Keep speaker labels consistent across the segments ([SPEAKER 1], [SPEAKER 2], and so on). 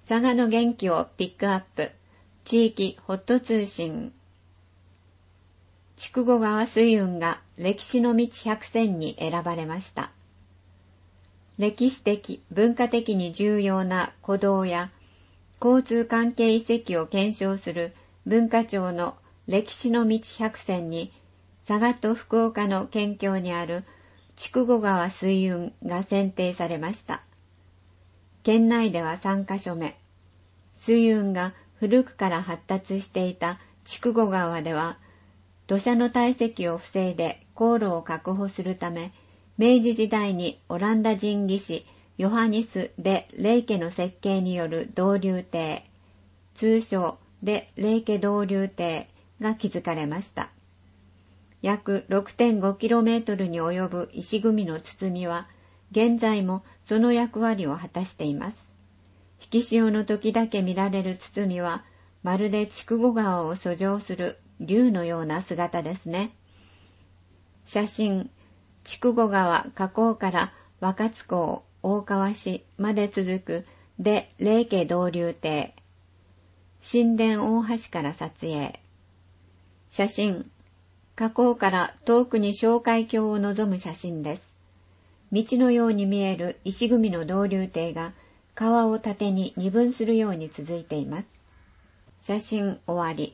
[SPEAKER 1] 佐賀の元気をピックアップ。地域ホット通信。筑後川水運が歴史の道100選に選ばれました。歴史的、文化的に重要な古道や交通関係遺跡を検証する文化庁の歴史の道100選に、佐賀と福岡の県境にある筑後川水運が選定されました。県内では3カ所目。水運が古くから発達していた筑後川では、土砂の堆積を防いで航路を確保するため、明治時代にオランダ人技師ヨハニス・デ・レイケの設計による導流堤、通称デ・レイケ導流堤が築かれました。約 6.5km に及ぶ石組みの堤みは、現在もその役割を果たしています。引き潮の時だけ見られる堤みは、まるで筑後川を遡上する竜のような姿ですね。写真、筑後川河口から若津港、大川市まで続くで霊家導流堤。神殿大橋から撮影。写真、河口から遠くに小海峡を望む写真です。道のように見える石組みの導流堤が川を縦に二分するように続いています。写真終わり。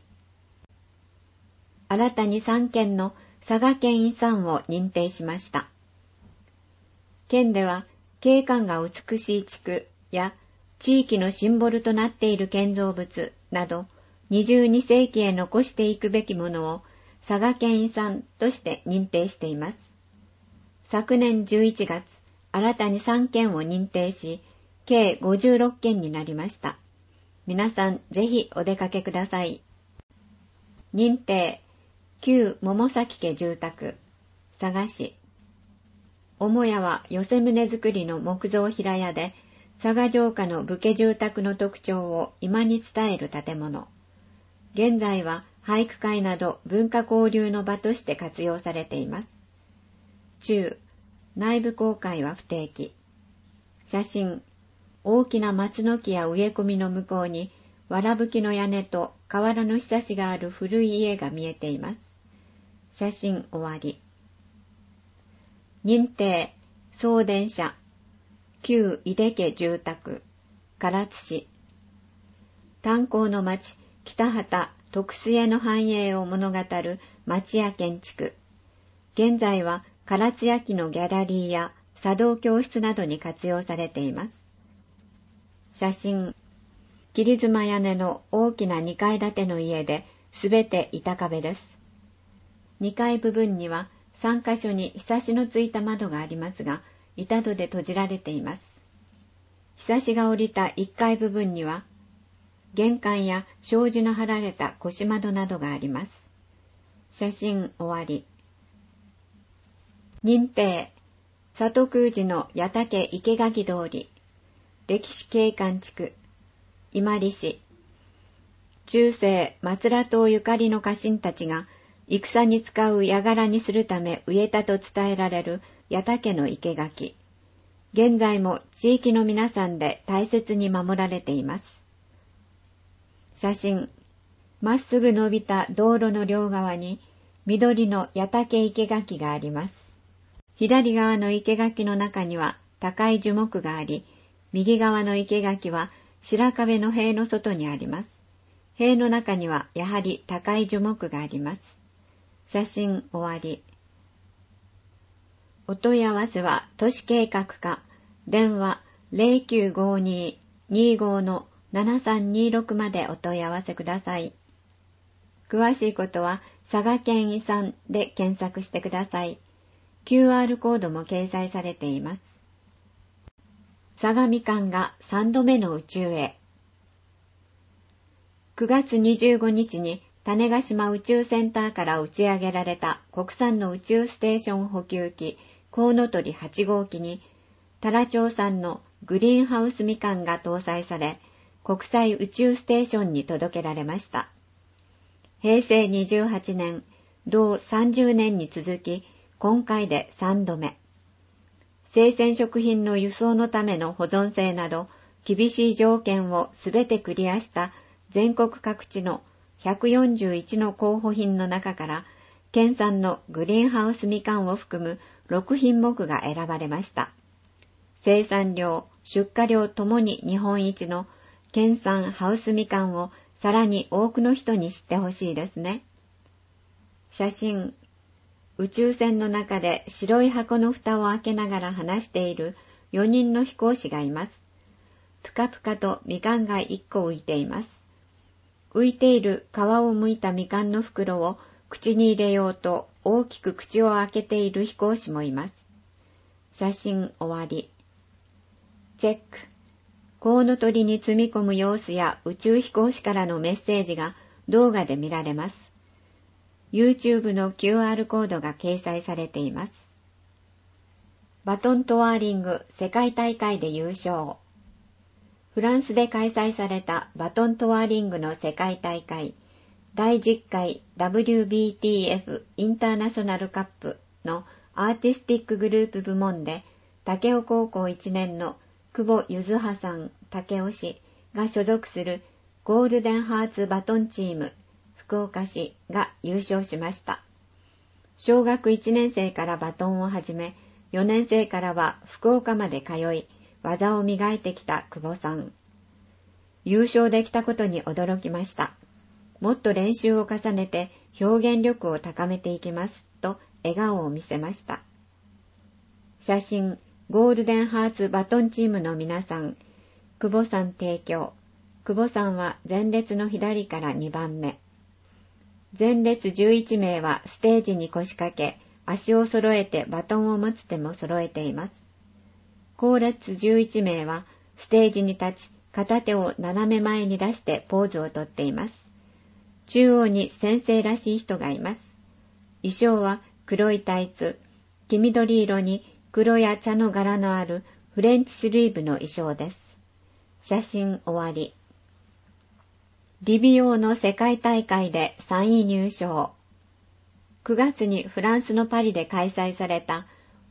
[SPEAKER 1] 新たに3件の佐賀県遺産を認定しました。県では景観が美しい地区や地域のシンボルとなっている建造物など22世紀へ残していくべきものを佐賀県遺産として認定しています。昨年11月、新たに3件を認定し、計56件になりました。皆さんぜひお出かけください。認定、旧桃崎家住宅、佐賀市。母屋は寄せ棟造りの木造平屋で、佐賀城下の武家住宅の特徴を今に伝える建物。現在は俳句会など文化交流の場として活用されています。中、内部公開は不定期。写真、大きな松の木や植え込みの向こうに、わらぶきの屋根と瓦のひさしがある古い家が見えています。写真終わり。認定、送電車、旧井出家住宅、唐津市。炭鉱の町、北畑、徳須への繁栄を物語る町や建築。現在は唐津焼のギャラリーや茶道教室などに活用されています。写真、切妻屋根の大きな2階建ての家で、すべて板壁です。2階部分には3カ所にひさしのついた窓がありますが、板戸で閉じられています。ひさしが降りた1階部分には、玄関や障子の張られた腰窓などがあります。写真終わり。認定、里空寺の八竹池垣通り、歴史景観地区、伊万里市。中世松浦党ゆかりの家臣たちが戦に使う櫓にするため植えたと伝えられる八竹の生垣。現在も地域の皆さんで大切に守られています。写真、まっすぐ伸びた道路の両側に緑の八竹生垣があります。左側の生垣の中には高い樹木があり、右側の生垣は白壁の塀の外にあります。塀の中にはやはり高い樹木があります。写真終わり。お問い合わせは都市計画課、電話 0952-25-7326 までお問い合わせください。詳しいことは佐賀県遺産で検索してください。QR コードも掲載されています。佐賀みかんが3度目の宇宙へ。9月25日に種子島宇宙センターから打ち上げられた国産の宇宙ステーション補給機コウノトリ8号機に太良町産のグリーンハウスみかんが搭載され、国際宇宙ステーションに届けられました。平成28年、同30年に続き、今回で3度目。生鮮食品の輸送のための保存性など、 厳しい条件をすべてクリアした全国各地の141の候補品の中から、県産のグリーンハウスみかんを含む6品目が選ばれました。生産量、出荷量ともに日本一の県産ハウスみかんをさらに多くの人に知ってほしいですね。写真。宇宙船の中で白い箱の蓋を開けながら話している4人の飛行士がいます。ぷかぷかとみかんが1個浮いています。浮いている皮を剥いたみかんの袋を口に入れようと大きく口を開けている飛行士もいます。写真終わり。チェック。コウノトリに積み込む様子や宇宙飛行士からのメッセージが動画で見られます。YouTube の QR コードが掲載されています。バトントワーリング世界大会で優勝。フランスで開催されたバトントワーリングの世界大会第10回 WBTF インターナショナルカップのアーティスティックグループ部門で武雄高校1年の久保ゆずはさん武雄氏が所属するゴールデンハーツバトンチーム福岡市が優勝しました。小学1年生からバトンを始め、4年生からは福岡まで通い、技を磨いてきた久保さん。優勝できたことに驚きました。もっと練習を重ねて表現力を高めていきますと笑顔を見せました。写真、ゴールデンハーツバトンチームの皆さん。久保さん提供。久保さんは前列の左から2番目。前列11名はステージに腰掛け、足を揃えてバトンを持つ手も揃えています。後列11名はステージに立ち、片手を斜め前に出してポーズをとっています。中央に先生らしい人がいます。衣装は黒いタイツ、黄緑色に黒や茶の柄のあるフレンチスリーブの衣装です。写真終わり。リビオの世界大会で3位入賞。9月にフランスのパリで開催された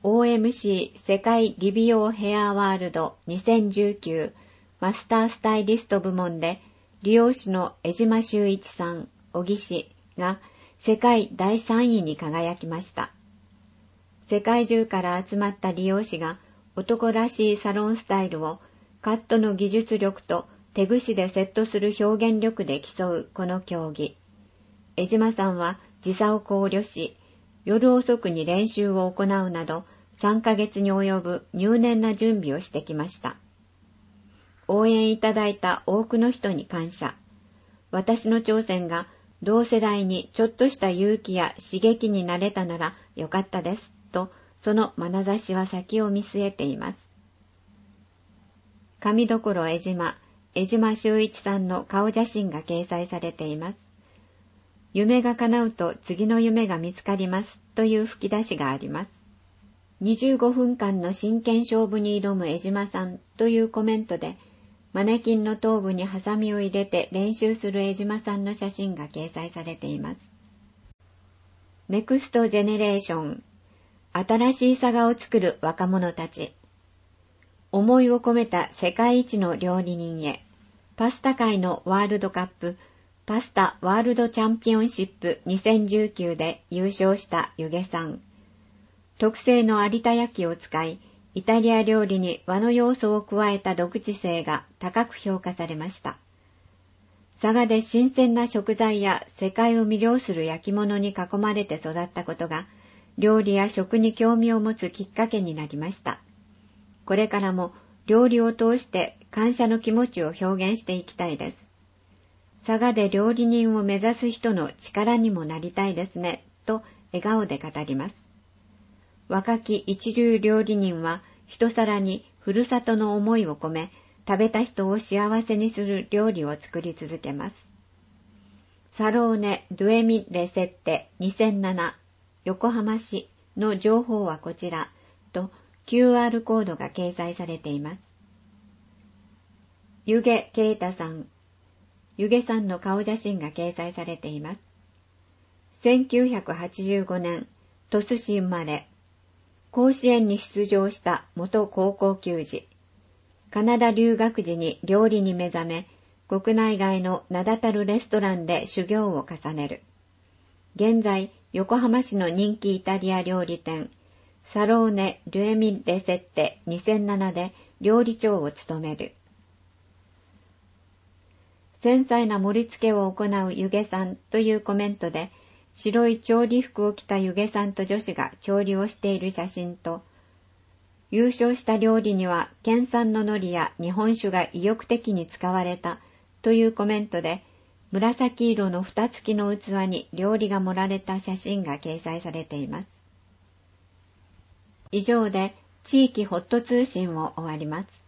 [SPEAKER 1] OMC 世界リビオヘアワールド2019マスタースタイリスト部門で理容師の江島修一さん、小木氏が世界第3位に輝きました。世界中から集まった理容師が男らしいサロンスタイルをカットの技術力と手ぐしでセットする表現力で競うこの競技。江島さんは時差を考慮し、夜遅くに練習を行うなど3ヶ月に及ぶ入念な準備をしてきました。応援いただいた多くの人に感謝。私の挑戦が同世代にちょっとした勇気や刺激になれたならよかったですと、その眼差しは先を見据えています。神所江島修一さんの顔写真が掲載されています。夢が叶うと次の夢が見つかりますという吹き出しがあります。25分間の真剣勝負に挑む江島さんというコメントで、マネキンの頭部にハサミを入れて練習する江島さんの写真が掲載されています。ネクストジェネレーション。新しい佐賀を作る若者たち。思いを込めた世界一の料理人へ。パスタ界のワールドカップ、パスタワールドチャンピオンシップ2019で優勝したゆげさん。特製の有田焼を使い、イタリア料理に和の要素を加えた独自性が高く評価されました。佐賀で新鮮な食材や世界を魅了する焼き物に囲まれて育ったことが、料理や食に興味を持つきっかけになりました。これからも料理を通して感謝の気持ちを表現していきたいです。佐賀で料理人を目指す人の力にもなりたいですね、と笑顔で語ります。若き一流料理人は一皿にふるさとの思いを込め、食べた人を幸せにする料理を作り続けます。サローネ・ドゥエミ・レセッテ2007横浜市の情報はこちらと QR コードが掲載されています。湯気啓太さん。湯気さんの顔写真が掲載されています。1985年、鳥栖市生まれ。甲子園に出場した元高校球児。 カナダ留学時に料理に目覚め、国内外の名だたるレストランで修行を重ねる。現在、横浜市の人気イタリア料理店、サローネ・ルエミ・レセッテ2007で料理長を務める。繊細な盛り付けを行う湯気さんというコメントで、白い調理服を着た湯気さんと女子が調理をしている写真と、優勝した料理には県産の海苔や日本酒が意欲的に使われたというコメントで、紫色の蓋付きの器に料理が盛られた写真が掲載されています。以上で地域ホット通信を終わります。